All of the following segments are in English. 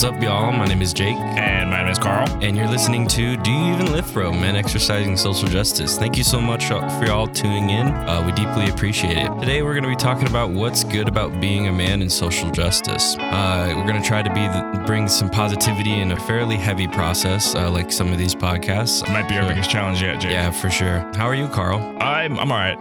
up, y'all? My name is Jake. And my name is Carl. And you're listening to Do You Even Live, Bro? Men Exercising Social Justice. Thank you so much for y'all tuning in. We deeply appreciate it. Today, we're going to be talking about what's good about being a man in social justice. We're going to try to bring some positivity in a fairly heavy process, like some of these podcasts. Might be our biggest challenge yet, Jake. Yeah, for sure. How are you, Carl? I'm all right.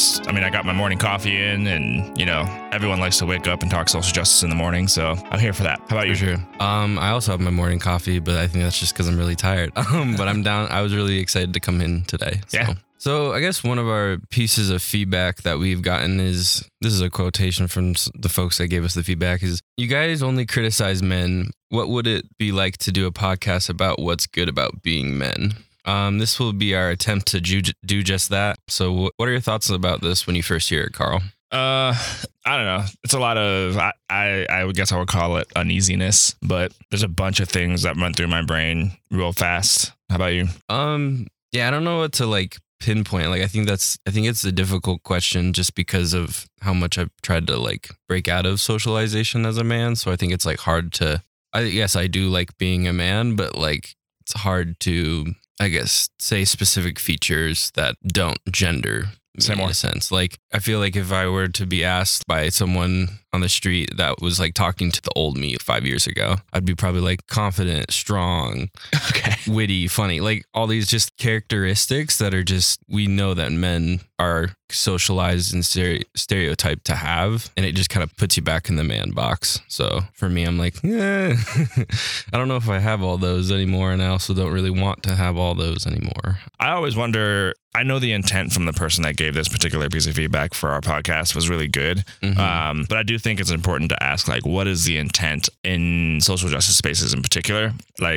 I got my morning coffee in, and, everyone likes to wake up and talk social justice in the morning, so I'm here for that. How about you? For sure. I also have my morning coffee, but I think that's just because I'm really tired. But I'm down. I was really excited to come in today. So. Yeah. So I guess one of our pieces of feedback that we've gotten this is a quotation from the folks that gave us the feedback, is you guys only criticize men. What would it be like to do a podcast about what's good about being men? This will be our attempt to do just that. So what are your thoughts about this when you first hear it, Carl? I don't know. It's a lot of, I would guess I would call it uneasiness, but there's a bunch of things that run through my brain real fast. How about you? Yeah, I don't know what to pinpoint. I think it's a difficult question just because of how much I've tried to break out of socialization as a man. So I think it's hard to, yes, I do like being a man, but it's hard to, I guess, say specific features that don't gender. Say more. In a sense. I feel like if I were to be asked by someone on the street that was talking to the old me 5 years ago, I'd be probably confident, strong, witty, funny, all these just characteristics that are just, we know that men are socialized and stereotyped to have, and it just kind of puts you back in the man box. So for me, I'm I don't know if I have all those anymore, and I also don't really want to have all those anymore. I always wonder, I know the intent from the person that gave this particular piece of feedback for our podcast was really good. Mm-hmm. But I do think it's important to ask, what is the intent in social justice spaces in particular?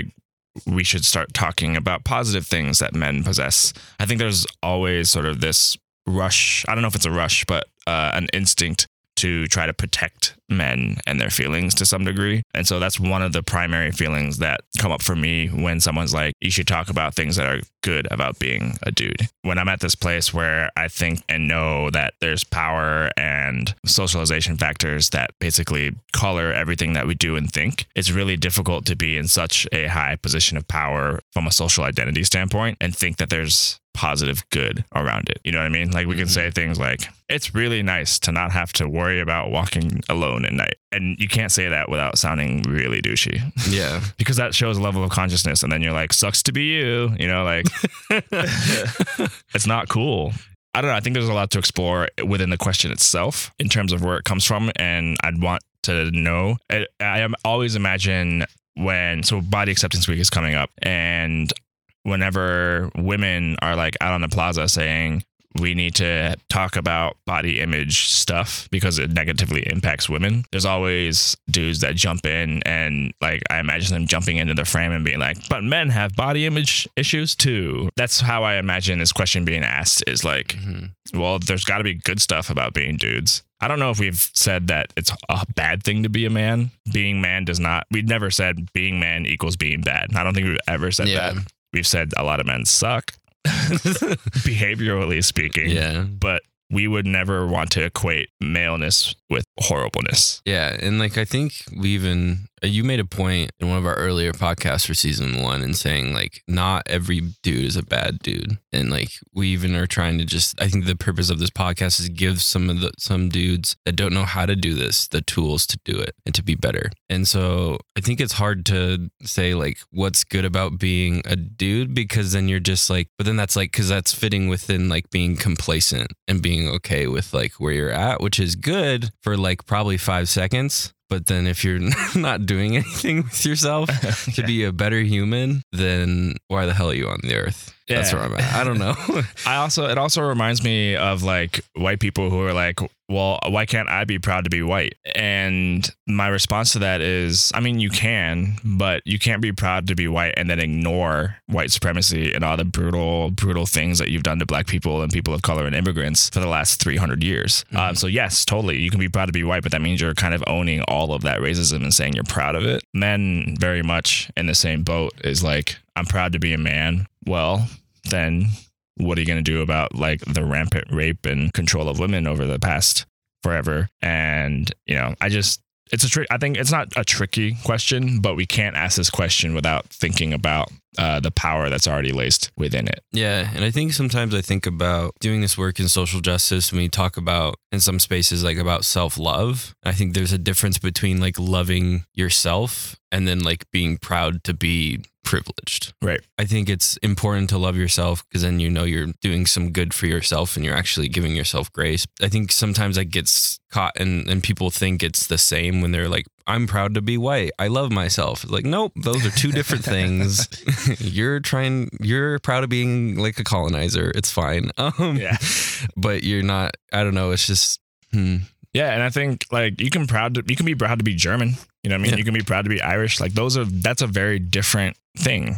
We should start talking about positive things that men possess. I think there's always sort of this rush. I don't know if it's a rush, but an instinct to try to protect men and their feelings to some degree. And so that's one of the primary feelings that come up for me when someone's like, you should talk about things that are good about being a dude. When I'm at this place where I think and know that there's power and socialization factors that basically color everything that we do and think, it's really difficult to be in such a high position of power from a social identity standpoint and think that there's positive good around it. You know what I mean? We can say things like, it's really nice to not have to worry about walking alone at night. And you can't say that without sounding really douchey. Yeah. Because that shows a level of consciousness. And then you're like, sucks to be you, it's not cool. I don't know. I think there's a lot to explore within the question itself in terms of where it comes from. And I'd want to know. I always imagine so Body Acceptance Week is coming up, and whenever women are out on the plaza saying we need to talk about body image stuff because it negatively impacts women, there's always dudes that jump in, and I imagine them jumping into the frame and being like, but men have body image issues too. That's how I imagine this question being asked, is well, there's got to be good stuff about being dudes. I don't know if we've said that it's a bad thing to be a man. Being man we've never said being man equals being bad. I don't think we've ever said that. We've said a lot of men suck, behaviorally speaking. Yeah. But we would never want to equate maleness with horribleness. Yeah. And I think you made a point in one of our earlier podcasts for season 1 and saying not every dude is a bad dude. And we even are trying to I think the purpose of this podcast is give some dudes that don't know how to do this, the tools to do it and to be better. And so I think it's hard to say what's good about being a dude, because then you're just but then that's because that's fitting within being complacent and being okay with where you're at, which is good for probably 5 seconds. But then if you're not doing anything with yourself to be a better human, then why the hell are you on the earth? Yeah. That's where I'm at. I don't know. It also reminds me of white people who are well, why can't I be proud to be white? And my response to that is, you can, but you can't be proud to be white and then ignore white supremacy and all the brutal things that you've done to black people and people of color and immigrants for the last 300 years. Mm-hmm. So yes, totally. You can be proud to be white, but that means you're kind of owning all of that racism and saying you're proud of it. Men very much in the same boat is I'm proud to be a man. Well, then what are you going to do about the rampant rape and control of women over the past forever? And, I think it's not a tricky question, but we can't ask this question without thinking about the power that's already laced within it. Yeah. And I think sometimes I think about doing this work in social justice when we talk about in some spaces like about self-love. I think there's a difference between like loving yourself and then like being proud to be privileged. Right. I think it's important to love yourself because then you know you're doing some good for yourself and you're actually giving yourself grace. I think sometimes that gets caught and people think it's the same when they're like, I'm proud to be white. I love myself. It's like, nope, those are two different things. You're proud of being like a colonizer. It's fine. But you're not, I don't know. It's just, Yeah, and I think like you can be proud to be German. You know what I mean? Yeah. You can be proud to be Irish. Like that's a very different thing.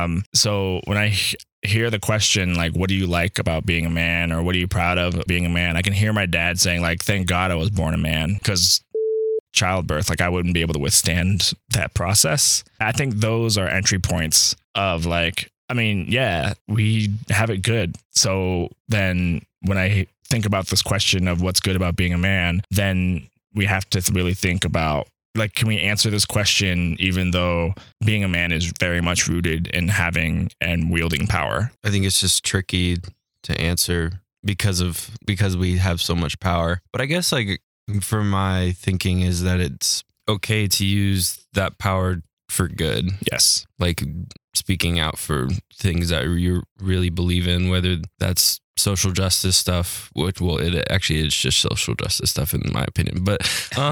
So when I hear the question like, what do you like about being a man, or what are you proud of being a man? I can hear my dad saying like, thank God I was born a man, because childbirth, like I wouldn't be able to withstand that process. I think those are entry points of like, I mean, yeah, we have it good. So then when I think about this question of what's good about being a man, then we have to really think about like, can we answer this question even though being a man is very much rooted in having and wielding power? I think it's just tricky to answer because we have so much power. But I guess like for my thinking is that it's okay to use that power for good. Yes. Like speaking out for things that you really believe in, whether that's social justice stuff, which it's just social justice stuff in my opinion. But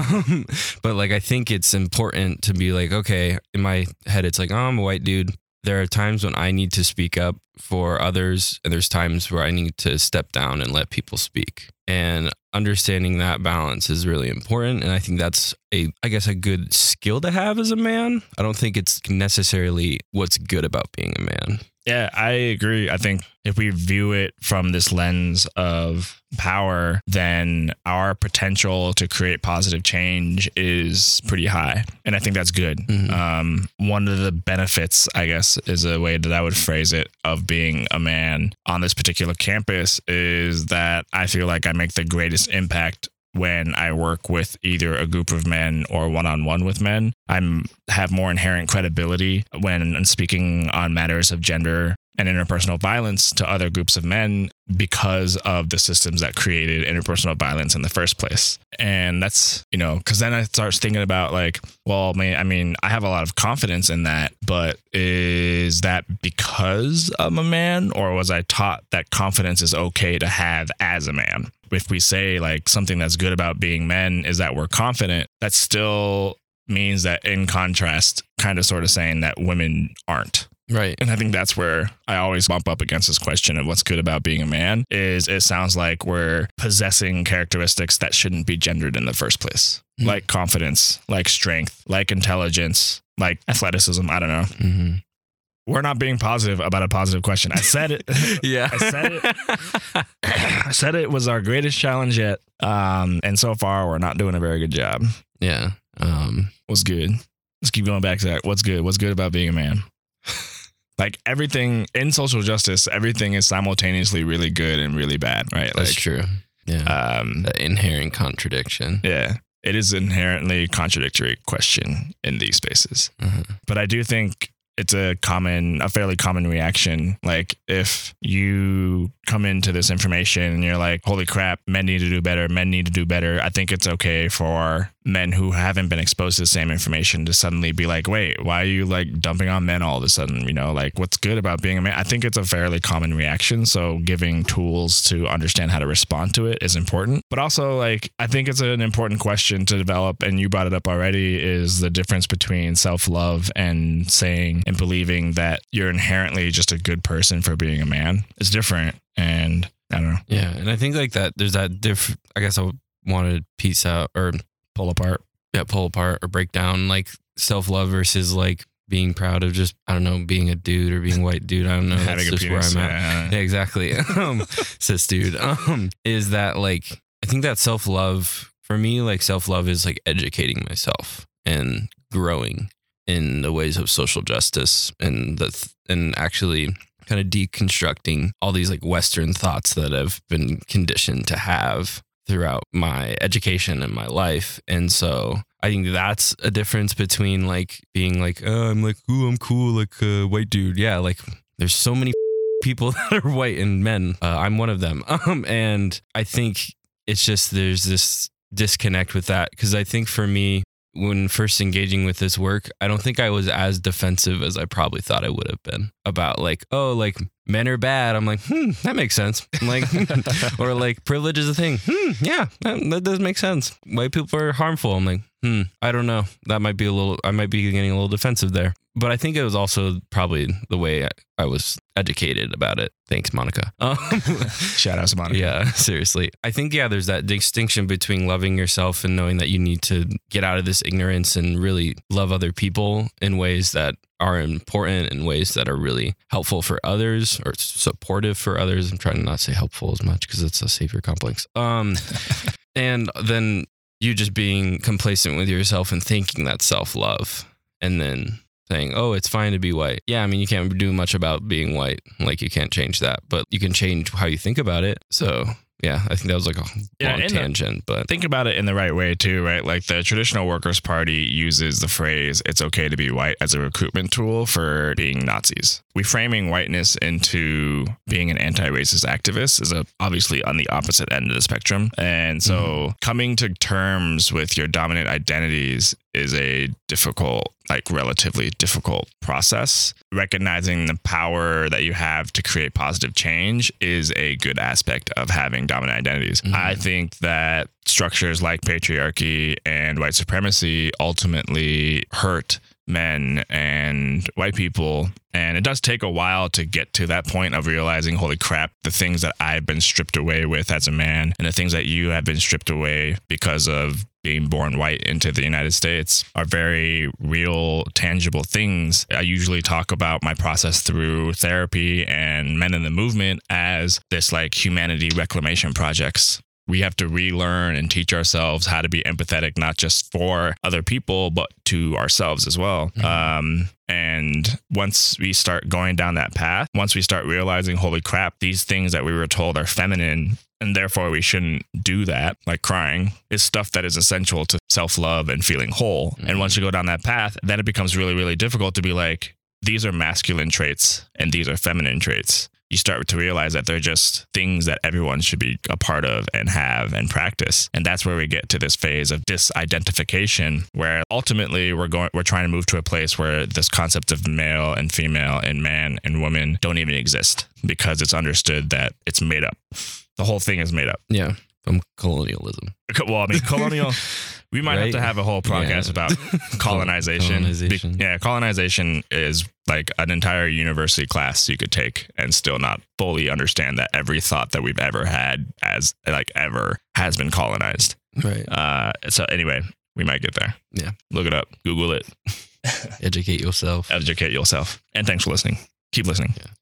like I think it's important to be like, okay, in my head it's like, oh, I'm a white dude. There are times when I need to speak up for others, and there's times where I need to step down and let people speak. And understanding that balance is really important. And I think that's a good skill to have as a man. I don't think it's necessarily what's good about being a man. Yeah, I agree. I think if we view it from this lens of power, then our potential to create positive change is pretty high. And I think that's good. Mm-hmm. One of the benefits, I guess, is a way that I would phrase it, of being a man on this particular campus is that I feel like I make the greatest impact when I work with either a group of men or one-on-one with men. I have more inherent credibility when I'm speaking on matters of gender and interpersonal violence to other groups of men because of the systems that created interpersonal violence in the first place. And that's, because then I start thinking about like, well, I mean, I have a lot of confidence in that, but is that because I'm a man, or was I taught that confidence is okay to have as a man? If we say like something that's good about being men is that we're confident, that still means that in contrast, kind of sort of saying that women aren't. Right. And I think that's where I always bump up against this question of what's good about being a man is it sounds like we're possessing characteristics that shouldn't be gendered in the first place, like confidence, like strength, like intelligence, like athleticism. I don't know. Mm-hmm. We're not being positive about a positive question. I said it. Yeah. I said it. I said it was our greatest challenge yet. And so far, we're not doing a very good job. Yeah. What's good? Let's keep going back to that. What's good? What's good about being a man? Like everything in social justice, everything is simultaneously really good and really bad, right? That's like, true. Yeah. The inherent contradiction. Yeah. It is an inherently contradictory question in these spaces. Mm-hmm. But I do think it's a fairly common reaction. Like if you come into this information and you're like, holy crap, men need to do better. Men need to do better. I think it's okay for men who haven't been exposed to the same information to suddenly be like, wait, why are you like dumping on men all of a sudden? Like what's good about being a man? I think it's a fairly common reaction. So giving tools to understand how to respond to it is important. But also like, I think it's an important question to develop. And you brought it up already, is the difference between self-love and saying and believing that you're inherently just a good person for being a man. It's different. And I don't know. Yeah. And I think like that, there's that I guess I want to piece out or pull apart or break down like self-love versus like being proud of just, I don't know, being a dude or being a white dude. I don't know. That's just where I'm at. Yeah, exactly. Cis dude. Is that like, I think that self-love for me, like self-love is like educating myself and growing in the ways of social justice and actually kind of deconstructing all these like Western thoughts that I've been conditioned to have throughout my education and my life. And so I think that's a difference between like being like, oh, I'm like, ooh, I'm cool, like a white dude. Yeah, like there's so many people that are white and men. I'm one of them. And I think it's just there's this disconnect with that, because I think for me, when first engaging with this work, I don't think I was as defensive as I probably thought I would have been about like, oh, like men are bad. I'm like, that makes sense. I'm like, or like privilege is a thing. Yeah, that does make sense. White people are harmful. I'm like, I don't know. I might be getting a little defensive there. But I think it was also probably the way I was educated about it. Thanks, Monica. Shout out to Monica. Yeah, seriously. I think, there's that distinction between loving yourself and knowing that you need to get out of this ignorance and really love other people in ways that are important, in ways that are really helpful for others or supportive for others. I'm trying to not say helpful as much because it's a savior complex. And then you just being complacent with yourself and thinking that's self-love, and then saying, oh, it's fine to be white. Yeah, I mean, you can't do much about being white. Like, you can't change that, but you can change how you think about it. So, yeah, I think that was like a long tangent, but think about it in the right way too, right? Like the traditional Workers' Party uses the phrase, it's okay to be white, as a recruitment tool for being Nazis. Reframing whiteness into being an anti-racist activist is obviously on the opposite end of the spectrum. And so coming to terms with your dominant identities is a difficult, like relatively difficult process. Recognizing the power that you have to create positive change is a good aspect of having dominant identities. I think that structures like patriarchy and white supremacy ultimately hurt men and white people. And it does take a while to get to that point of realizing, holy crap, the things that I've been stripped away with as a man and the things that you have been stripped away because of being born white into the United States are very real, tangible things. I usually talk about my process through therapy and Men in the Movement as this like humanity reclamation projects. We have to relearn and teach ourselves how to be empathetic, not just for other people, but to ourselves as well. And once we start going down that path, once we start realizing, holy crap, these things that we were told are feminine, and therefore we shouldn't do that, like crying, is stuff that is essential to self-love and feeling whole. And once you go down that path, then it becomes really, really difficult to be like, these are masculine traits and these are feminine traits. You start to realize that they're just things that everyone should be a part of and have and practice. And that's where we get to this phase of disidentification, where ultimately we're trying to move to a place where this concept of male and female and man and woman don't even exist, because it's understood that it's made up. The whole thing is made up. Yeah. From colonialism. Well, I mean, colonial, we might have to have a whole podcast about colonization. Colonization is like an entire university class you could take and still not fully understand that every thought that we've ever had ever has been colonized. Right. So anyway, we might get there. Yeah. Look it up. Google it. Educate yourself. Educate yourself. And thanks for listening. Keep listening. Yeah.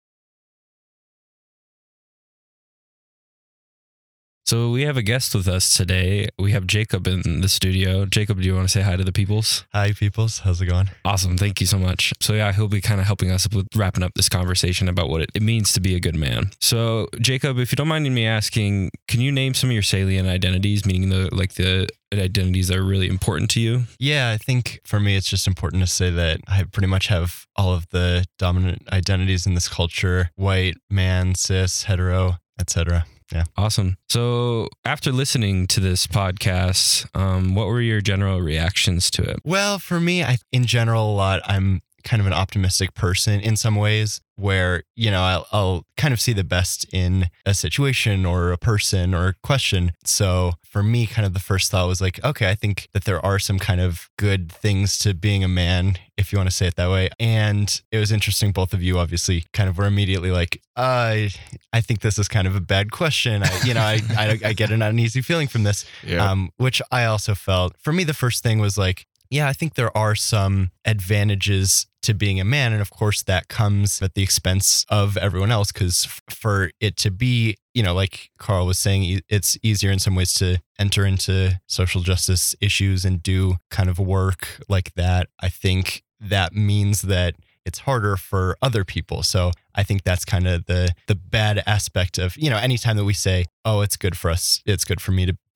So we have a guest with us today. We have Jacob in the studio. Jacob, do you want to say hi to the peoples? Hi, peoples. How's it going? Awesome. Thank you so much. So yeah, he'll be kind of helping us with wrapping up this conversation about what it means to be a good man. So Jacob, if you don't mind me asking, can you name some of your salient identities, meaning the identities that are really important to you? Yeah, I think for me, it's just important to say that I pretty much have all of the dominant identities in this culture: white, man, cis, hetero, etc. Yeah. Awesome. So after listening to this podcast, what were your general reactions to it? Well, for me, in general, I'm kind of an optimistic person in some ways, where, I'll kind of see the best in a situation or a person or a question. So for me, kind of the first thought was like, okay, I think that there are some kind of good things to being a man, if you want to say it that way. And it was interesting. Both of you obviously kind of were immediately like, I think this is kind of a bad question. I get an uneasy feeling from this, which I also felt. For me, the first thing was like, yeah, I think there are some advantages to being a man. And of course, that comes at the expense of everyone else, because for it to be, like Carl was saying, it's easier in some ways to enter into social justice issues and do kind of work like that. I think that means that it's harder for other people. So I think that's kind of the bad aspect of, anytime that we say, oh, it's good for us, it's good for me to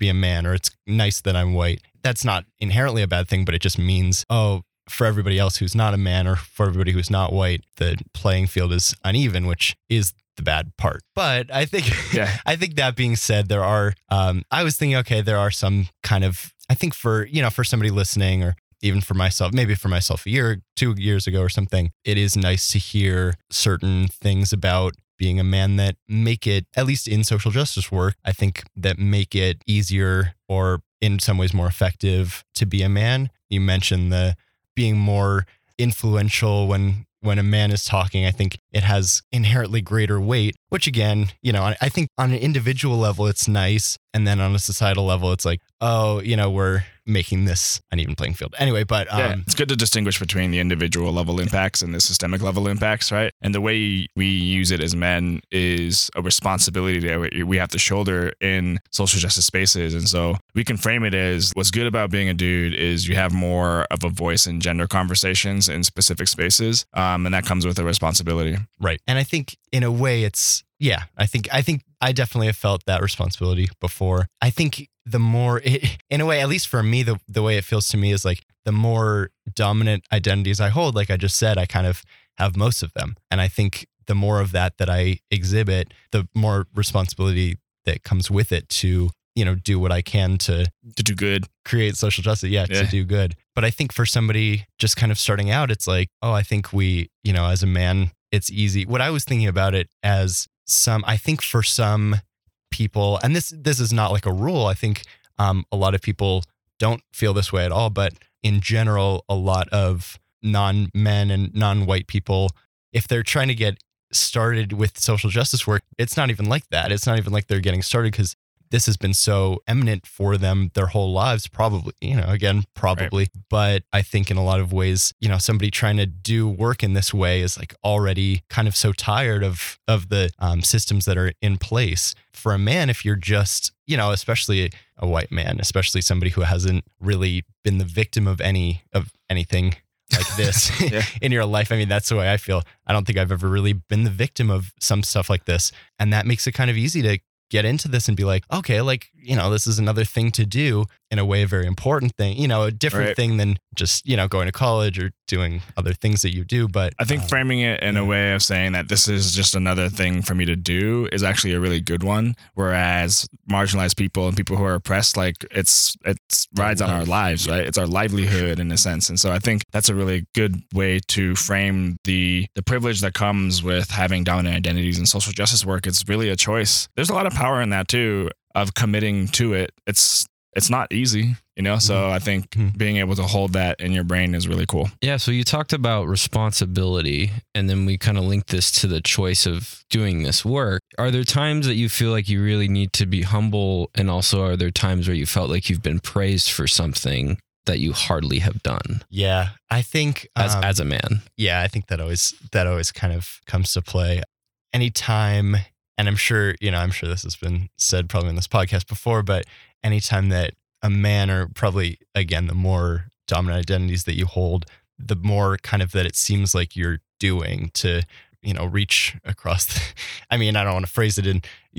be a man, or it's nice that I'm white. That's not inherently a bad thing, but it just means, for everybody else who's not a man or for everybody who's not white, the playing field is uneven, which is the bad part. But I think, I think that being said, there are, I was thinking, okay, there are some kind of, I think for somebody listening, or even for myself, maybe for myself 2 years ago or something, it is nice to hear certain things about being a man that make it, at least in social justice work, I think that make it easier, or in some ways more effective, to be a man. You mentioned the being more influential when a man is talking. I think it has inherently greater weight, which again, I think on an individual level, it's nice. And then on a societal level, it's like, we're making this uneven playing field. Anyway, but it's good to distinguish between the individual level impacts and the systemic level impacts, right? And the way we use it as men is a responsibility that we have to shoulder in social justice spaces. And so we can frame it as, what's good about being a dude is you have more of a voice in gender conversations in specific spaces. And that comes with a responsibility. Right. And I think in a way I think I definitely have felt that responsibility before. I think the more in a way, at least for me, the way it feels to me is like, the more dominant identities I hold, like I just said, I kind of have most of them. And I think the more of that I exhibit, the more responsibility that comes with it to, do what I can to do good, create social justice. Yeah, to do good. But I think for somebody just kind of starting out, it's like, I think we, as a man, it's easy. What I was thinking about it as I think for some people, and this is not like a rule, I think a lot of people don't feel this way at all, but in general, a lot of non-men and non-white people, if they're trying to get started with social justice work, it's not even like that. It's not even like they're getting started because this has been so eminent for them their whole lives, probably, probably. Right. But I think in a lot of ways, somebody trying to do work in this way is like already kind of so tired of the systems that are in place. For a man, if you're just, especially a white man, especially somebody who hasn't really been the victim of anything like this in your life. I mean, that's the way I feel. I don't think I've ever really been the victim of some stuff like this. And that makes it kind of easy to get into this and be like, okay, like, this is another thing to do, in a way, a very important thing, a different thing than just, going to college or doing other things that you do. But I think framing it in a way of saying that this is just another thing for me to do is actually a really good one. Whereas marginalized people and people who are oppressed, like it's rides on our lives, right? It's our livelihood in a sense. And so I think that's a really good way to frame the privilege that comes with having dominant identities in social justice work. It's really a choice. There's a lot of power in that too, of committing to it. It's not easy, so I think being able to hold that in your brain is really cool. Yeah. So you talked about responsibility, and then we kind of linked this to the choice of doing this work. Are there times that you feel like you really need to be humble? And also, are there times where you felt like you've been praised for something that you hardly have done? Yeah, I think as a man. Yeah, I think that always kind of comes to play. Anytime, and I'm sure this has been said probably in this podcast before, but anytime that a man, or probably, again, the more dominant identities that you hold, the more kind of that it seems like you're doing to, reach across. I mean, I don't want to phrase it in,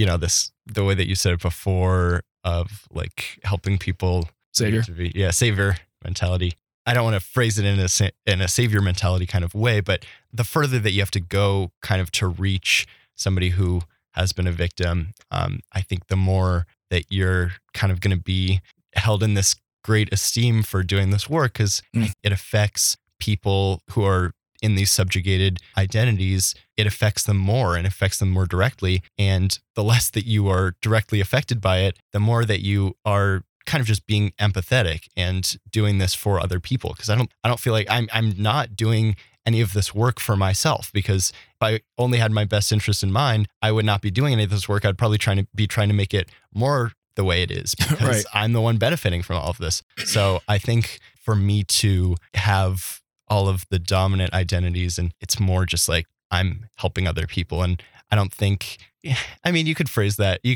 the way that you said it before, of like helping people. Savior. Savior mentality. I don't want to phrase it in a savior mentality kind of way, but the further that you have to go kind of to reach somebody who has been a victim, I think the more that you're kind of going to be held in this great esteem for doing this work, because it affects people who are in these subjugated identities. It affects them more and affects them more directly. And the less that you are directly affected by it, the more that you are kind of just being empathetic and doing this for other people. Because I don't feel like I'm not doing any of this work for myself, because if I only had my best interest in mind, I would not be doing any of this work. I'd probably trying to make it more the way it is, because I'm the one benefiting from all of this. So I think for me to have all of the dominant identities, and it's more just like I'm helping other people. And I don't think, I mean, you could frame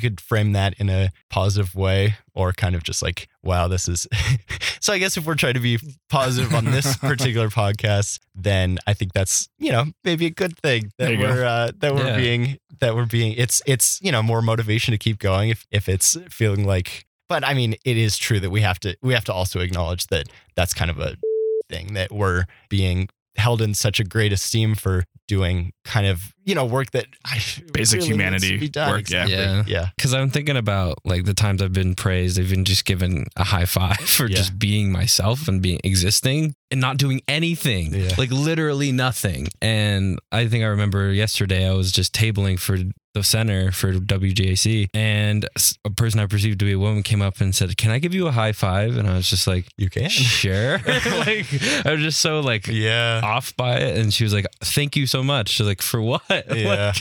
that in a positive way, or kind of just like, wow, this is, so I guess if we're trying to be positive on this particular podcast, then I think that's, maybe a good thing that we're being, it's, more motivation to keep going if it's feeling like But I mean, it is true that we have to also acknowledge that that's kind of a thing, that we're being held in such a great esteem for doing kind of, work that Basic really humanity needs to be done. work, Exactly. Yeah. Because I'm thinking about like the times I've been praised, I've been just given a high five for just being myself and existing and not doing anything, like literally nothing. And I think I remember yesterday I was just tabling for the center for WGAC, and a person I perceived to be a woman came up and said, "Can I give you a high five?" And I was just like, "You can." Sure. Like I was just so like off by it, and she was like, "Thank you so much." She's like, "For what?" Yeah.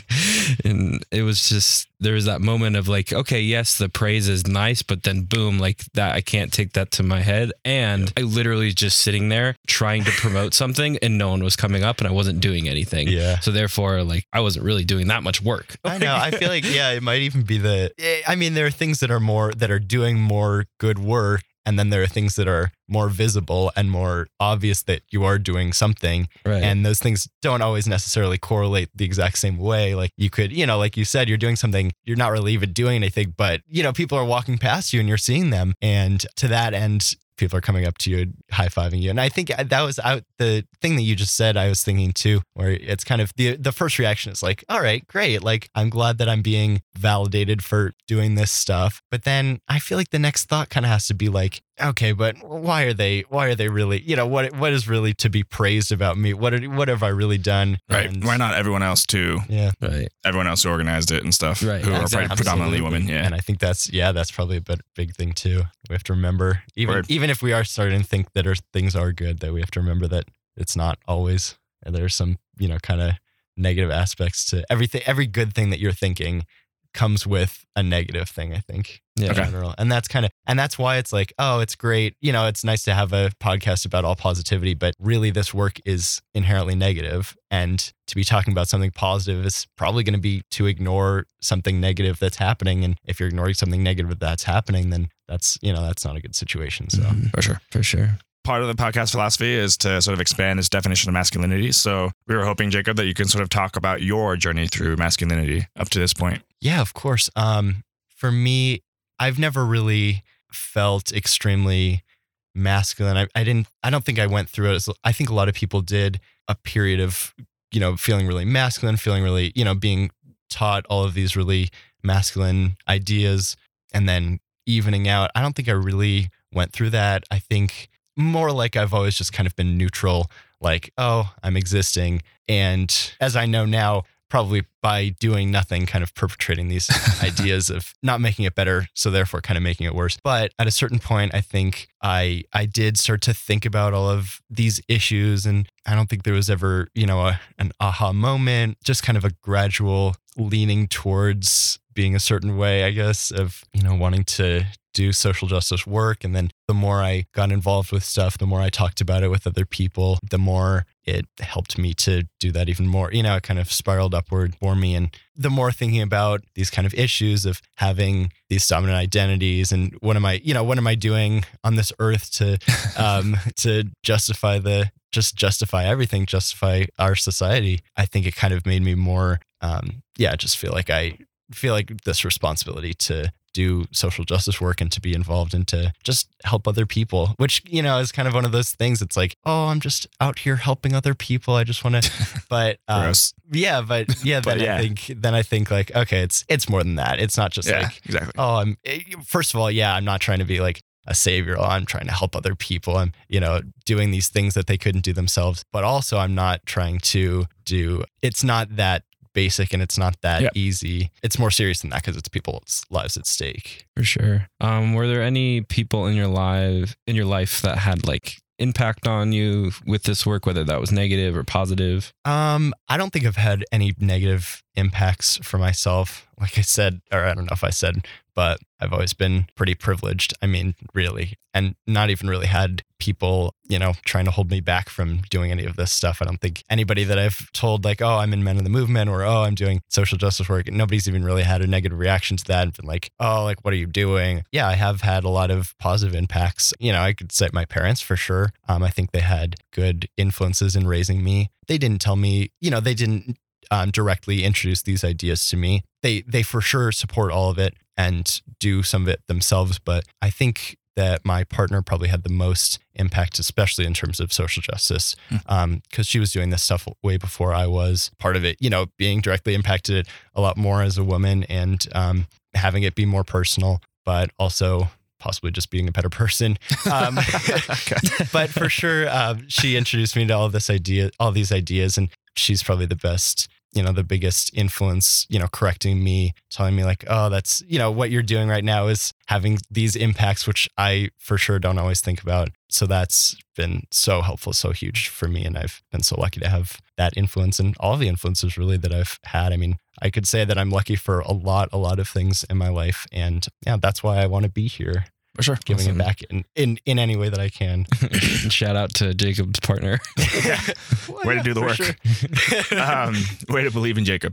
And it was just, there was that moment of like, okay, yes, the praise is nice, but then boom, like that, I can't take that to my head. And I literally just sitting there trying to promote something and no one was coming up and I wasn't doing anything. Yeah. So therefore, like I wasn't really doing that much work. I know. I feel like, it might even be I mean, there are things that are doing more good work. And then there are things that are more visible and more obvious that you are doing something. Right. And those things don't always necessarily correlate the exact same way. Like you could, like you said, you're doing something, you're not really even doing anything, but, people are walking past you and you're seeing them. And to that end, people are coming up to you, high-fiving you. And I think that was the thing that you just said, I was thinking too, where it's kind of the first reaction is like, all right, great. Like, I'm glad that I'm being validated for doing this stuff. But then I feel like the next thought kind of has to be like, okay, but why are they really, what is really to be praised about me? What have I really done? Right. And why not everyone else too? Yeah. Right. Everyone else who organized it and stuff. Right. Who Exactly. are predominantly women. Yeah. And I think that's probably a big thing too. We have to remember, even if we are starting to think that things are good, that we have to remember that it's not always. And there's some, kind of negative aspects to everything. Every good thing that you're thinking comes with a negative thing, I think. Yeah. In general. And that's why it's like, oh, it's great. It's nice to have a podcast about all positivity, but really this work is inherently negative. And to be talking about something positive is probably going to be to ignore something negative that's happening. And if you're ignoring something negative that's happening, then that's not a good situation. So For sure. Part of the podcast philosophy is to sort of expand its definition of masculinity. So we were hoping, Jacob, that you can sort of talk about your journey through masculinity up to this point. Yeah, of course. For me, I've never really felt extremely masculine. I don't think I went through it. I think a lot of people did a period of, feeling really masculine, feeling really, being taught all of these really masculine ideas and then evening out. I don't think I really went through that. I think more like I've always just kind of been neutral, like, oh, I'm existing. And as I know now, probably by doing nothing, kind of perpetrating these ideas of not making it better, so therefore kind of making it worse. But at a certain point, I think I did start to think about all of these issues, and I don't think there was ever, an aha moment, just kind of a gradual leaning towards being a certain way, I guess, of, wanting to do social justice work. And then the more I got involved with stuff, the more I talked about it with other people, the more it helped me to do that even more. It kind of spiraled upward for me. And the more thinking about these kind of issues of having these dominant identities and what am I doing on this earth to justify everything, justify our society. I think it kind of made me more, just feel like this responsibility to do social justice work and to be involved and to just help other people, which, is kind of one of those things. It's like, oh, I'm just out here helping other people. I just want to, but, I think like, okay, it's more than that. It's not just like, exactly. Oh, first of all, I'm not trying to be like a savior. Oh, I'm trying to help other people. I'm, doing these things that they couldn't do themselves, but also I'm not trying to it's not that basic and it's not that easy. It's more serious than that because it's people's lives at stake. For sure. Were there any people in your life that had like impact on you with this work, whether that was negative or positive? I don't think I've had any negative impacts for myself. Like I said, or I don't know if I said, but I've always been pretty privileged. I mean, really, and not even really had people, trying to hold me back from doing any of this stuff. I don't think anybody that I've told like, oh, I'm in Men in the Movement or, oh, I'm doing social justice work. Nobody's even really had a negative reaction to that and been like, oh, like, what are you doing? Yeah, I have had a lot of positive impacts. I could cite my parents for sure. I think they had good influences in raising me. They didn't tell me, they didn't directly introduce these ideas to me. they for sure support all of it and do some of it themselves. But I think that my partner probably had the most impact, especially in terms of social justice, because she was doing this stuff way before I was. Part of it, being directly impacted a lot more as a woman and having it be more personal, but also possibly just being a better person. But for sure, she introduced me to all these ideas, and she's probably the best, the biggest influence, correcting me, telling me like, oh, that's, what you're doing right now is having these impacts, which I for sure don't always think about. So that's been so helpful, so huge for me. And I've been so lucky to have that influence and all the influences really that I've had. I mean, I could say that I'm lucky for a lot of things in my life. And yeah, that's why I want to be here. For sure. Giving it back in any way that I can. Shout out to Jacob's partner. Well, way to do the work. Sure. Way to believe in Jacob.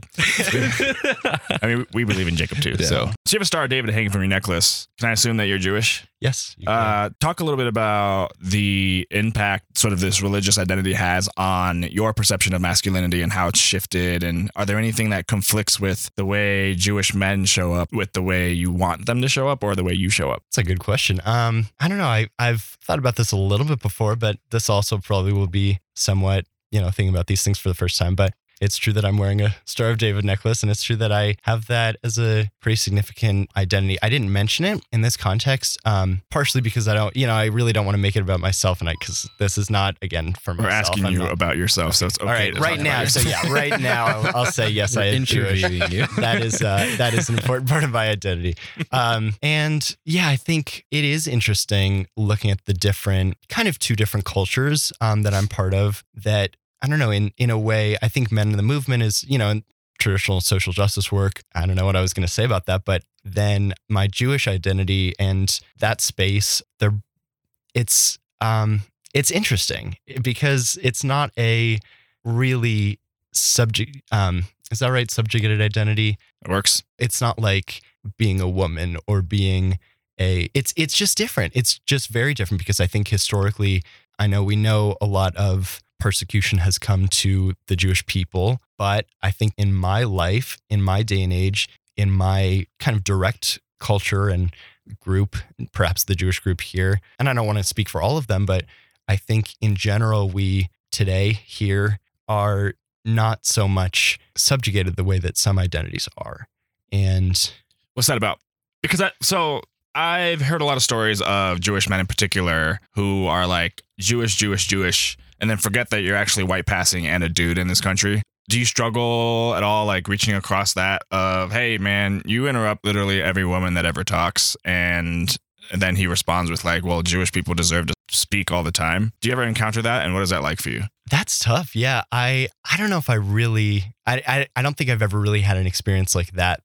I mean, we believe in Jacob too. Yeah. So you have a Star of David hanging from your necklace. Can I assume that you're Jewish? Yes. Talk a little bit about the impact sort of this religious identity has on your perception of masculinity and how it's shifted. And are there anything that conflicts with the way Jewish men show up with the way you want them to show up or the way you show up? That's a good question. I don't know. I've thought about this a little bit before, but this also probably will be somewhat, thinking about these things for the first time. But it's true that I'm wearing a Star of David necklace, and it's true that I have that as a pretty significant identity. I didn't mention it in this context, partially because I really don't want to make it about myself, and because this is not, again, for myself. We're asking you about yourself, so it's okay. All right, to right talk now. about So yeah, right now I'll say yes. I am Jewish. You. That is an important part of my identity. And yeah, I think it is interesting looking at the different kind of two different cultures that I'm part of that. I don't know, in a way, I think Men in the Movement is, in traditional social justice work. I don't know what I was going to say about that, but then my Jewish identity and that space, it's interesting because it's not a really is that right? Subjugated identity. It works. It's not like being a woman or being it's just different. It's just very different because I think historically, we know a lot of persecution has come to the Jewish people. But I think in my life, in my day and age, in my kind of direct culture and group, perhaps the Jewish group here, and I don't want to speak for all of them, but I think in general, we today here are not so much subjugated the way that some identities are. And what's that about? Because I've heard a lot of stories of Jewish men in particular who are like Jewish, and then forget that you're actually white passing and a dude in this country. Do you struggle at all, like reaching across that of, hey man, you interrupt literally every woman that ever talks, and then he responds with like, well, Jewish people deserve to speak all the time. Do you ever encounter that, and what is that like for you? That's tough. Yeah, I don't know if I really, I don't think I've ever really had an experience like that.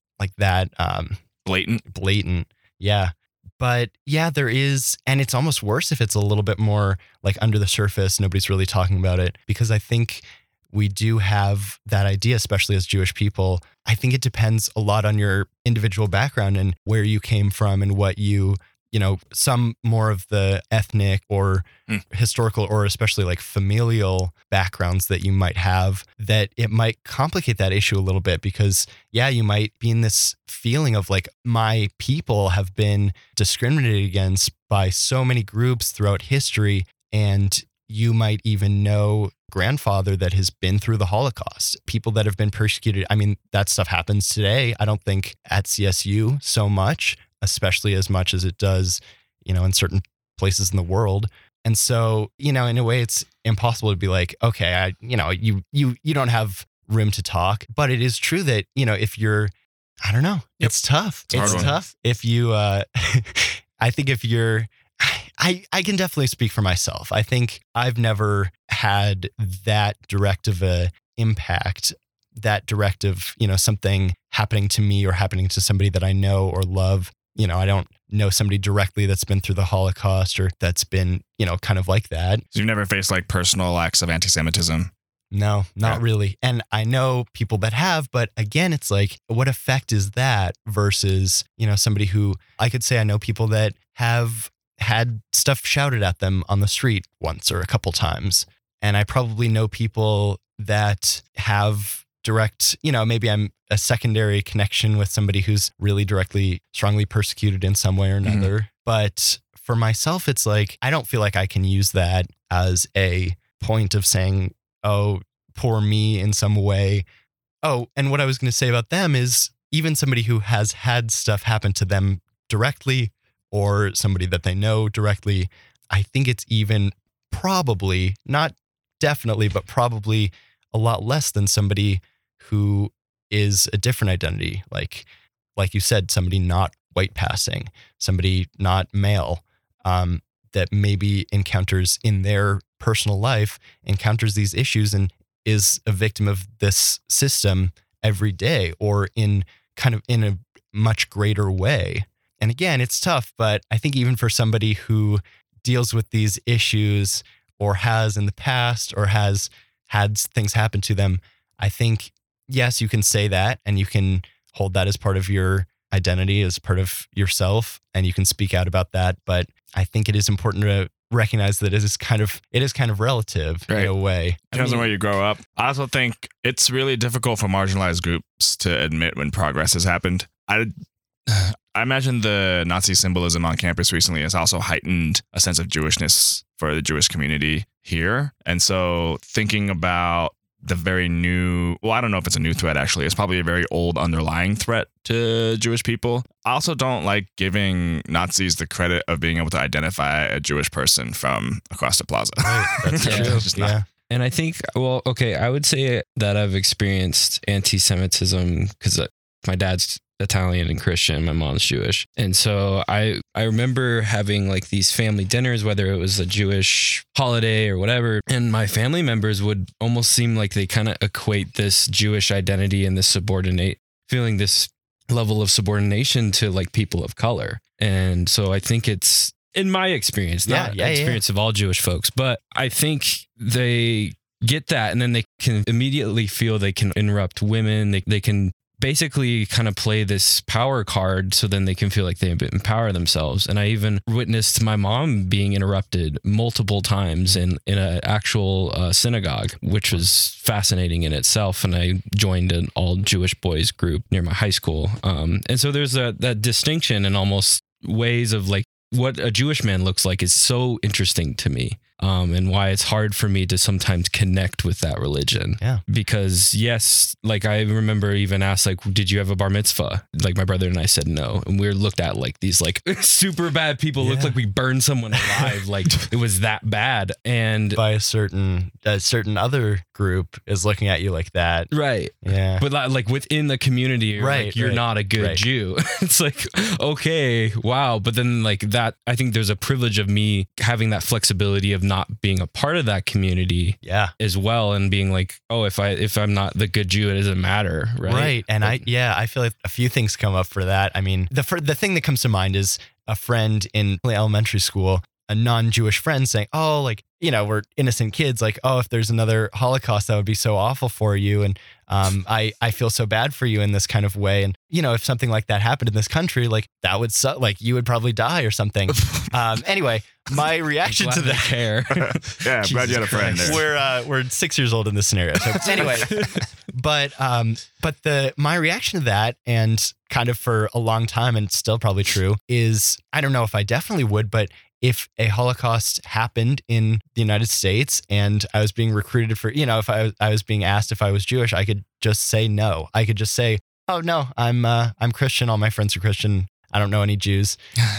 Blatant. Yeah. But yeah, there is, and it's almost worse if it's a little bit more like under the surface. Nobody's really talking about it because I think we do have that idea, especially as Jewish people. I think it depends a lot on your individual background and where you came from and what some more of the ethnic or historical or especially like familial backgrounds that you might have, that it might complicate that issue a little bit because, yeah, you might be in this feeling of like, my people have been discriminated against by so many groups throughout history. And you might even know grandfather that has been through the Holocaust, people that have been persecuted. I mean, that stuff happens today. I don't think at CSU so much, especially as much as it does, in certain places in the world. And so, in a way, it's impossible to be like, okay, you don't have room to talk. But it is true that, if you're, I don't know, it's tough. It's tough. If you, I think if you're, I can definitely speak for myself. I think I've never had that direct of a impact, that direct of, something happening to me or happening to somebody that I know or love. I don't know somebody directly that's been through the Holocaust or that's been, kind of like that. So you've never faced like personal acts of anti-Semitism? No, not really. And I know people that have, but again, it's like, what effect is that versus, somebody who I could say I know people that have had stuff shouted at them on the street once or a couple times. And I probably know people that have direct, maybe I'm a secondary connection with somebody who's really strongly persecuted in some way or another. But for myself, it's like, I don't feel like I can use that as a point of saying, oh, poor me in some way. Oh, and what I was going to say about them is even somebody who has had stuff happen to them directly or somebody that they know directly, I think it's even probably, not definitely, but probably a lot less than somebody who is a different identity. Like you said, somebody not white passing, somebody not male, that maybe encounters in their personal life, encounters these issues and is a victim of this system every day or in a much greater way. And again, it's tough, but I think even for somebody who deals with these issues or has in the past or has had things happen to them, I think, yes, you can say that and you can hold that as part of your identity, as part of yourself, and you can speak out about that. But I think it is important to recognize that it is kind of relative in a way. Depends on where you grow up. I also think it's really difficult for marginalized groups to admit when progress has happened. I imagine the Nazi symbolism on campus recently has also heightened a sense of Jewishness for the Jewish community here. And so thinking about the very new, well, I don't know if it's a new threat, actually. It's probably a very old underlying threat to Jewish people. I also don't like giving Nazis the credit of being able to identify a Jewish person from across the plaza. Right. That's true. Just not. And I think, well, okay, I would say that I've experienced anti-Semitism because my dad's Italian and Christian, my mom's Jewish. And so I remember having like these family dinners, whether it was a Jewish holiday or whatever, and my family members would almost seem like they kind of equate this Jewish identity and this feeling this level of subordination to like people of color. And so I think it's, in my experience, not the experience of all Jewish folks, but I think they get that and then they can immediately feel they can interrupt women. They can basically kind of play this power card so then they can feel like they empower themselves. And I even witnessed my mom being interrupted multiple times in an actual synagogue, which was fascinating in itself. And I joined an all Jewish boys group near my high school. And so there's that distinction and almost ways of like what a Jewish man looks like is so interesting to me. And why it's hard for me to sometimes connect with that religion. Yeah. Because yes, like I remember even asked, like, did you have a bar mitzvah? Like my brother and I said no. And we were looked at like these like super bad people, looked like we burned someone alive. Like it was that bad. And by a certain other group is looking at you like that. Right. Yeah. But like within the community, you're not a good Jew. It's like, okay, wow. But then like that, I think there's a privilege of me having that flexibility of not being a part of that community as well, and being like, oh, if I'm not the good Jew, it doesn't matter, right? And I feel like a few things come up for that. I mean, the thing that comes to mind is a friend in elementary school, a non-Jewish friend saying, oh, like, we're innocent kids, like, oh, if there's another Holocaust, that would be so awful for you. And I feel so bad for you in this kind of way. And, if something like that happened in this country, like that would suck, like you would probably die or something. Anyway, my reaction to that. Yeah, I'm glad you had a friend there. We're 6 years old in this scenario. So anyway, but my reaction to that, and kind of for a long time, and it's still probably true, is I don't know if I definitely would, but if a Holocaust happened in the United States and I was being recruited for, if I was being asked if I was Jewish, I could just say no. I could just say, oh no, I'm Christian. All my friends are Christian. I don't know any Jews.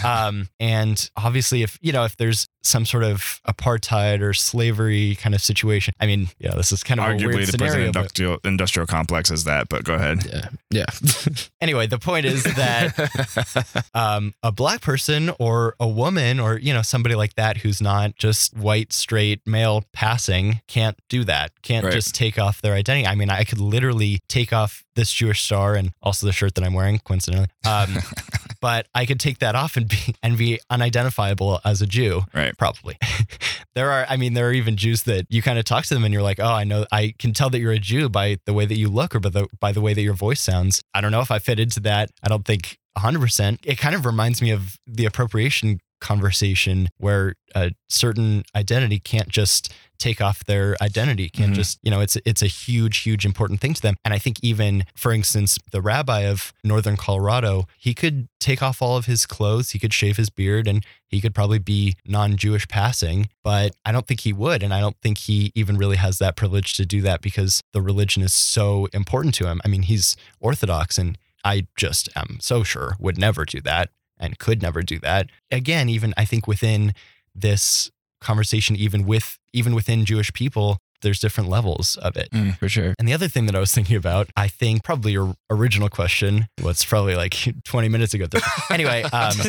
And obviously if there's some sort of apartheid or slavery kind of situation, I mean, this is kind of arguably a weird the scenario. prison industrial complex is that, but go ahead. Yeah. Anyway, the point is that a black person or a woman or, somebody like that who's not just white, straight, male passing can't do that. Can't just take off their identity. I mean, I could literally take off this Jewish star and also the shirt that I'm wearing, coincidentally. But I could take that off and be unidentifiable as a Jew. Right. Probably. There are even Jews that you kind of talk to them and you're like, oh, I can tell that you're a Jew by the way that you look or by the way that your voice sounds. I don't know if I fit into that. I don't think 100%. It kind of reminds me of the appropriation conversation where a certain identity can't just take off their identity, can't just, it's a huge important thing to them. And I think even, for instance, the rabbi of Northern Colorado, he could take off all of his clothes, he could shave his beard, and he could probably be non-Jewish passing, but I don't think he would. And I don't think he even really has that privilege to do that because the religion is so important to him. I mean, he's Orthodox, and I just am so sure would never do that and could never do that. Again, even I think within this conversation, even within Jewish people, there's different levels of it. For sure. And the other thing that I was thinking about, I think probably your original question was probably like 20 minutes ago. Anyway,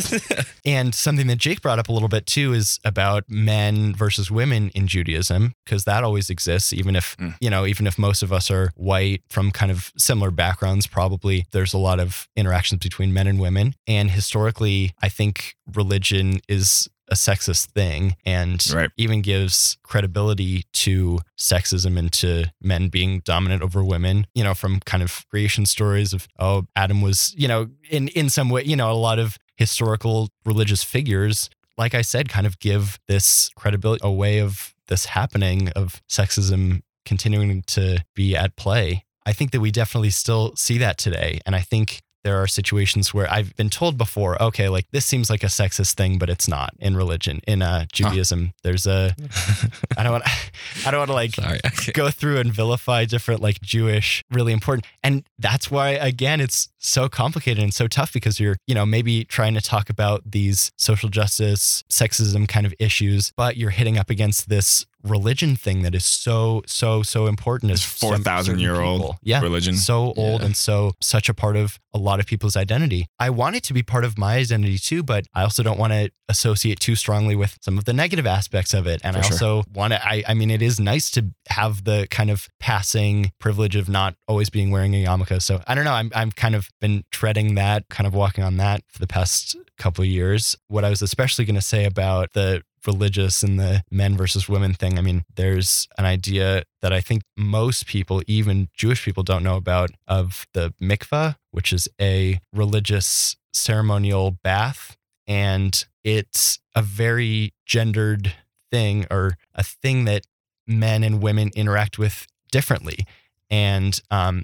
and something that Jake brought up a little bit too is about men versus women in Judaism, because that always exists, even if, even if most of us are white from kind of similar backgrounds, probably there's a lot of interactions between men and women. And historically, I think religion is a sexist thing and even gives credibility to sexism and to men being dominant over women, from kind of creation stories of, Adam was, in some way, a lot of historical religious figures, like I said, kind of give this credibility, a way of this happening of sexism continuing to be at play. I think that we definitely still see that today. And I think there are situations where I've been told before, okay, like this seems like a sexist thing, but it's not in religion. In Judaism, there's I don't want to like go through and vilify different like Jewish, really important. And that's why, again, it's so complicated and so tough because you're, maybe trying to talk about these social justice, sexism kind of issues, but you're hitting up against this religion thing that is so important. It's 4,000-year-old religion. So old and such a part of a lot of people's identity. I want it to be part of my identity too, but I also don't want to associate too strongly with some of the negative aspects of it. And I also want to, I mean, it is nice to have the kind of passing privilege of not always being wearing a yarmulke. So I don't know. I'm kind of been treading that, kind of walking on that for the past couple of years. What I was especially going to say about the religious and the men versus women thing. I mean, there's an idea that I think most people, even Jewish people, don't know about of the mikvah, which is a religious ceremonial bath. And it's a very gendered thing, or a thing that men and women interact with differently. And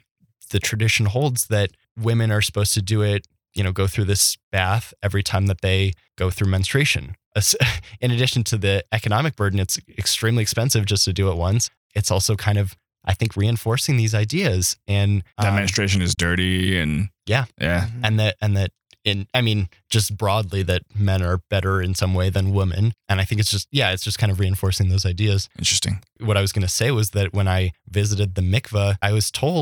the tradition holds that women are supposed to do it, go through this bath every time that they go through menstruation. In addition to the economic burden, it's extremely expensive just to do it once. It's also kind of, I think, reinforcing these ideas. And that menstruation is dirty and and that just broadly that men are better in some way than women. And I think it's just kind of reinforcing those ideas. Interesting. What I was going to say was that when I visited the mikveh, I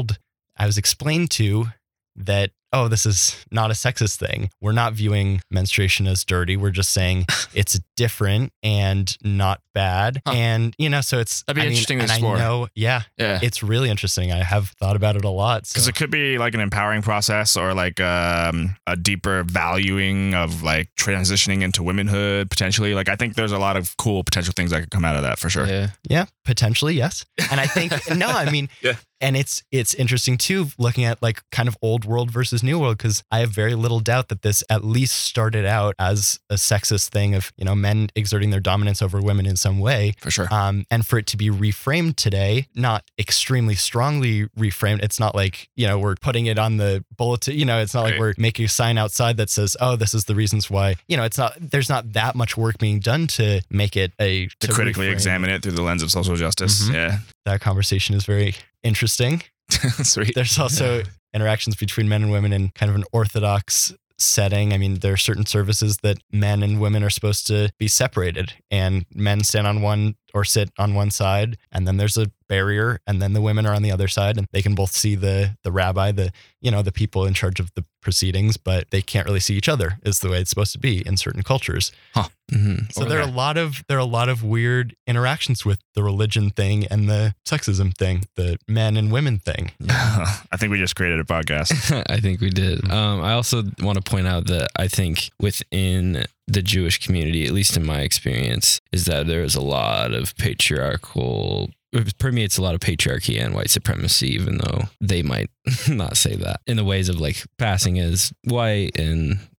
was explained to that, this is not a sexist thing. We're not viewing menstruation as dirty. We're just saying it's different and not bad. And, so it's... That'd be interesting to explore. I know, it's really interesting. I have thought about it a lot. Because it could be like an empowering process, or like a deeper valuing of like transitioning into womanhood, potentially. Like, I think there's a lot of cool potential things that could come out of that for sure. Yeah, potentially, yes. And I think, and it's interesting too, looking at like kind of old world versus new world, because I have very little doubt that this at least started out as a sexist thing of, men exerting their dominance over women in some way. For sure. And for it to be reframed today, not extremely strongly reframed. It's not like, we're putting it on the bulletin, it's not like we're making a sign outside that says, this is the reasons why, there's not that much work being done to make it to critically reframe. Examine it through the lens of social justice. Mm-hmm. Yeah. That conversation is very interesting. Sweet. There's also interactions between men and women in kind of an Orthodox setting. I mean, there are certain services that men and women are supposed to be separated, and men stand on one or sit on one side, and then there's a barrier, and then the women are on the other side, and they can both see the rabbi, the people in charge of the proceedings, but they can't really see each other, is the way it's supposed to be in certain cultures. Mm-hmm. So there are a lot of weird interactions with the religion thing and the sexism thing, the men and women thing. I think we just created a podcast. I think we did. I also want to point out that I think within the Jewish community, at least in my experience, is that there is a lot of it permeates a lot of patriarchy and white supremacy, even though they might not say that, in the ways of like passing as white and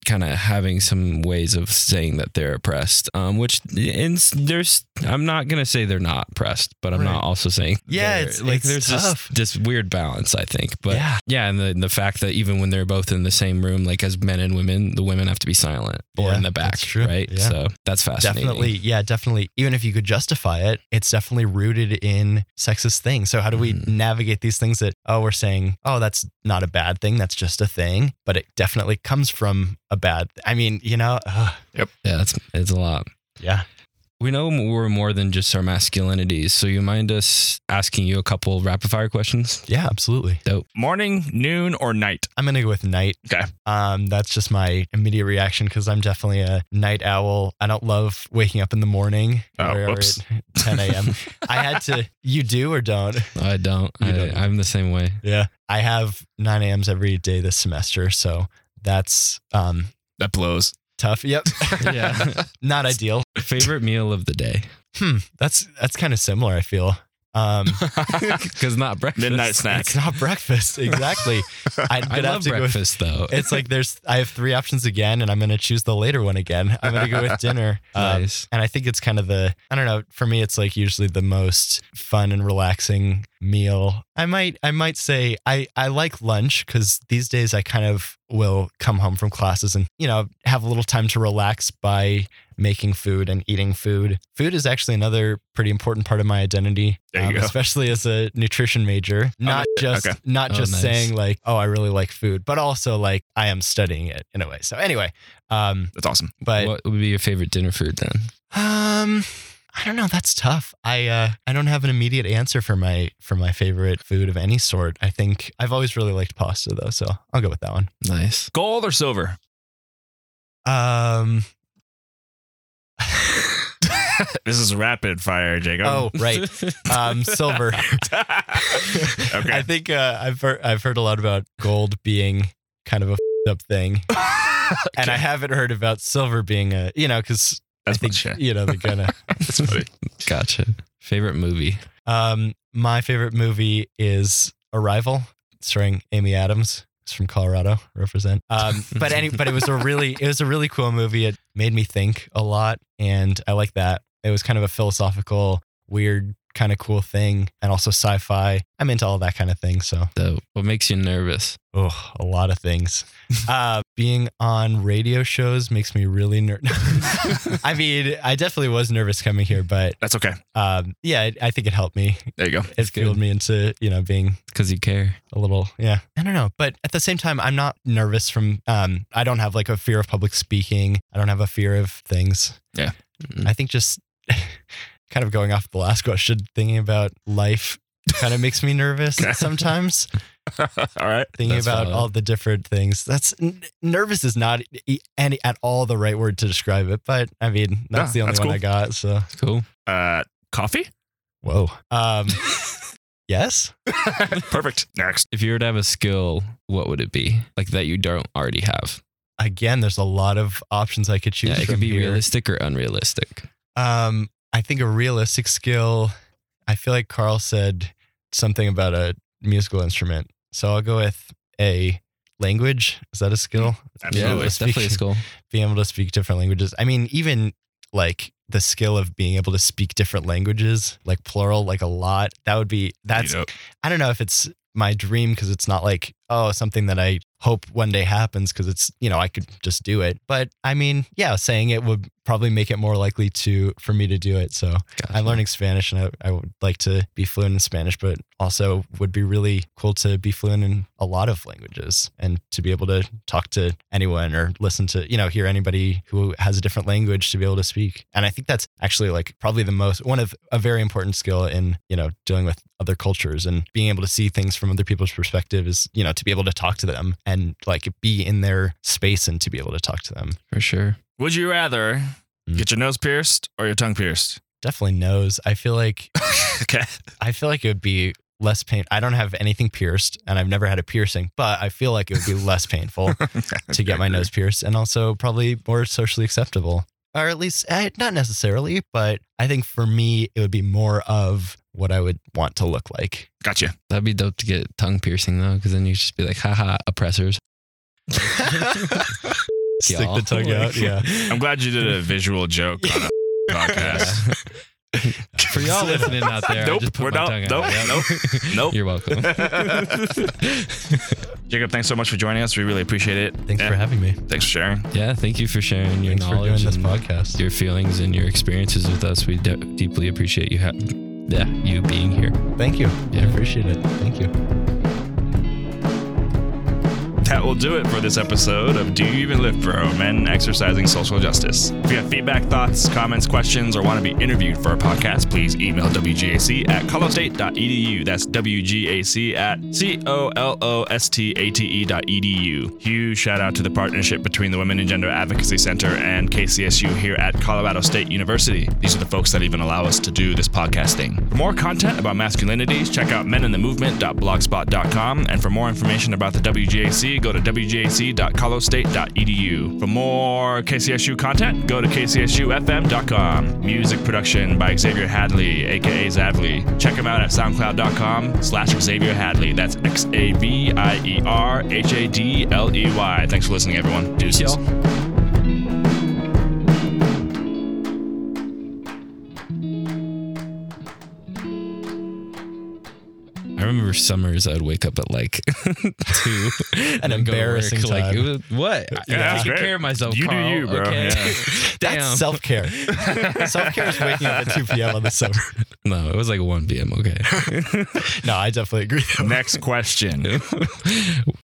kind of having some ways of saying that they're oppressed, which I'm not going to say they're not oppressed, but I'm not also saying it's there's tough. this weird balance, I think. But and the fact that even when they're both in the same room, like as men and women, the women have to be silent or in the back, that's true. right? Yeah. So that's fascinating. Definitely. Even if you could justify it, it's definitely rooted in sexist things. So how do we navigate these things that, we're saying, that's not a bad thing, that's just a thing, but it definitely comes from a bad, Yep. Yeah, it's a lot. Yeah. We know we're more than just our masculinities, so you mind us asking you a couple rapid fire questions? Yeah, absolutely. Dope. Morning, noon, or night? I'm going to go with night. Okay. That's just my immediate reaction because I'm definitely a night owl. I don't love waking up in the morning. Whoops. At 10 a.m. I had to, you do or don't? I don't. I'm the same way. Yeah. I have 9 a.m.s every day this semester, so that's That blows. tough. Yep. Yeah. Not ideal. Favorite meal of the day? That's kind of similar, I feel. Because not breakfast. Midnight snack. It's not breakfast. Exactly. I love breakfast though. It's like I have 3 options again, and I'm going to choose the later one again. I'm going to go with dinner. Nice. And I think it's kind of I don't know, for me, it's like usually the most fun and relaxing meal. I might say I like lunch because these days I kind of will come home from classes and, have a little time to relax by making food and eating food. Food is actually another pretty important part of my identity, There you go. especially as a nutrition major. Not just Nice. saying like, I really like food, but also like I am studying it in a way. So anyway, That's awesome. but What would be your favorite dinner food then? I don't know. That's tough. I don't have an immediate answer for my favorite food of any sort. I think I've always really liked pasta though, so I'll go with that one. Nice. Gold or silver? This is rapid fire, Jacob. Oh, right. Silver. Okay. I think I've heard a lot about gold being kind of a up thing, and I haven't heard about silver being because I think funny. they're gonna. That's funny. Gotcha. Favorite movie? My favorite movie is Arrival, starring Amy Adams. It's from Colorado, represent. But it was a really cool movie. It made me think a lot, and I like that. It was kind of a philosophical, weird, kind of cool thing, and also sci-fi. I'm into all that kind of thing. So, What makes you nervous? a lot of things. Being on radio shows makes me really nervous. I mean, I definitely was nervous coming here, but That's okay. I think it helped me. There you go. It fueled me into being Because you care. a little, I don't know. But at the same time, I'm not nervous from, I don't have like a fear of public speaking. I don't have a fear of things. Yeah. I think just kind of going off the last question, thinking about life kind of makes me nervous sometimes. All right. Thinking That's about valid. all the different things. Nervous is not at all the right word to describe it. But I mean, that's the only that's one cool. I got. So, Cool. Coffee? whoa. Yes. Perfect. Next. If you were to have a skill, what would it be? Like that you don't already have? Again, there's a lot of options I could choose Yeah, it from could be here. realistic or unrealistic. I think a realistic skill, I feel like Carl said something about a musical instrument. So I'll go with a language. Is that a skill? Absolutely. It's definitely a skill. Being able to speak different languages. I mean, even like the skill of being able to speak different languages, like plural, like a lot, that's, Dope. I don't know if it's my dream because it's not like, something that I hope one day happens because it's, I could just do it. But I mean, saying it would probably make it more likely for me to do it. So Gotcha. I'm learning Spanish and I would like to be fluent in Spanish, but also would be really cool to be fluent in a lot of languages and to be able to talk to anyone or listen to, hear anybody who has a different language to be able to speak. And I think that's actually like probably one of a very important skill in, dealing with other cultures and being able to see things from other people's perspective is, to be able to talk to them and like be in their space and to be able to talk to them. For sure. Would you rather get your nose pierced or your tongue pierced? Definitely nose. I feel like Okay. it would be less pain. I don't have anything pierced and I've never had a piercing, but I feel like it would be less painful to get my nose pierced and also probably more socially acceptable. Or at least not necessarily, but I think for me, it would be more of what I would want to look like. Gotcha. That'd be dope to get tongue piercing though, because then you just be like, haha, oppressors. Stick the tongue out. Yeah. I'm glad you did a visual joke on a podcast. For y'all listening out there, Nope, I just put we're my not. tongue Nope, out. nope. You're welcome. Jacob, thanks so much for joining us. We really appreciate it. Thanks for having me. Thanks for sharing. Yeah, thank you for sharing your Thanks for doing knowledge this and podcast. your feelings and your experiences with us. We deeply appreciate you you being here. Thank you. Yeah. I appreciate it. Thank you. That will do it for this episode of Do You Even Lift Bro? Men Exercising Social Justice. If you have feedback, thoughts, comments, questions, or want to be interviewed for our podcast, please email wgac@colostate.edu. That's wgac@colostate.edu. Huge shout out to the partnership between the Women and Gender Advocacy Center and KCSU here at Colorado State University. These are the folks that even allow us to do this podcasting. For more content about masculinities, check out meninthemovement.blogspot.com. And for more information about the WGAC, go to wgac.colostate.edu. For more KCSU content, go to kcsufm.com. Music production by Xavier Hadley, aka Zavley. Check him out at soundcloud.com/Xavier Hadley. That's XAVIERHADLEY. Thanks for listening, everyone. Deuces. Y'all. I remember summers I'd wake up at like 2 An and go to work. embarrassing Like, time. it was, what? Yeah, I'm that's taking great. care of myself, You do Carl. you, bro. Okay. Yeah. Damn. That's self-care. Self-care is waking up at 2 p.m. on the summer. No, it was like 1 p.m. Okay. No, I definitely agree. Next question.